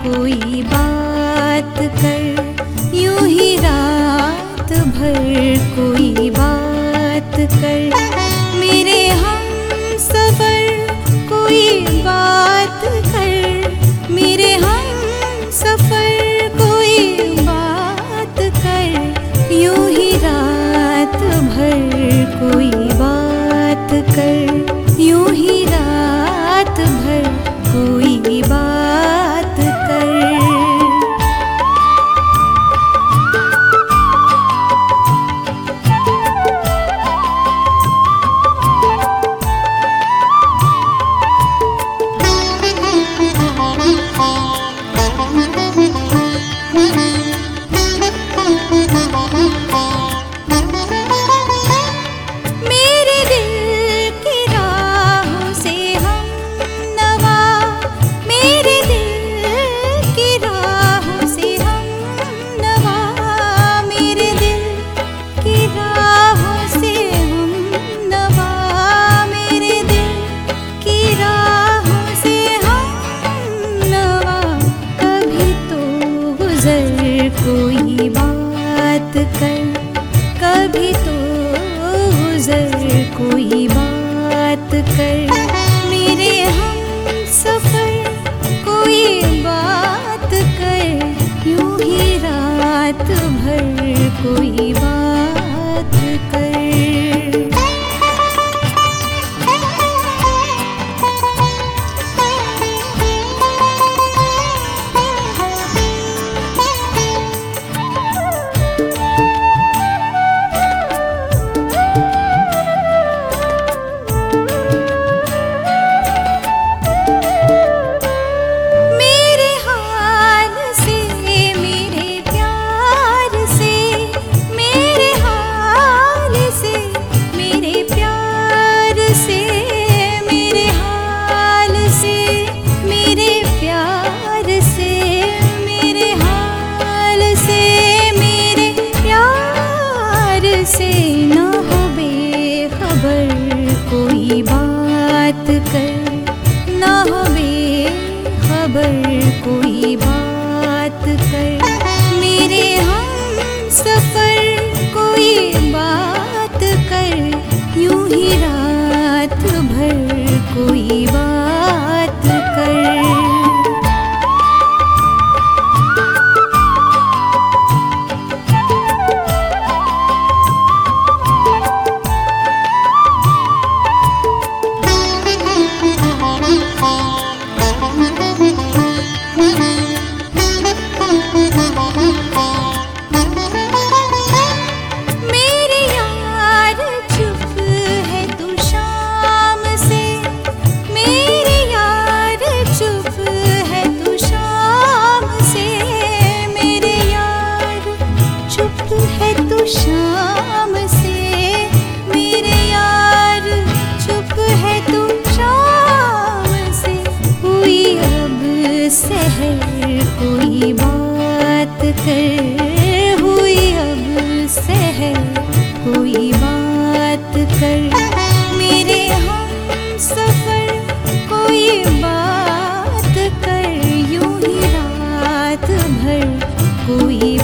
कोई बात कर, यूं ही रात भर कोई बात कर। मेरे हम सफर कोई बात कर, मेरे हम सफर कोई बात कर, यूं ही रात भर कोई बात कर, यूं ही रात भर कोई बात कर। कोई बात कर, कभी तो गुज़र कोई बात कर। मेरे हम सफर कोई बात कर, यूं ही रात भर कोई बात कर। से न हो बेखबर कोई बात कर, न हो बेखबर कोई बात कर। मेरे हम सफर कोई बात कर, यूं ही रात भर कोई बात कर। शाम से मेरे यार चुप है तू, शाम से हुई अब सहर कोई बात कर, हुई अब सहर कोई बात कर। मेरे हम सफर कोई बात कर, यूं ही रात भर कोई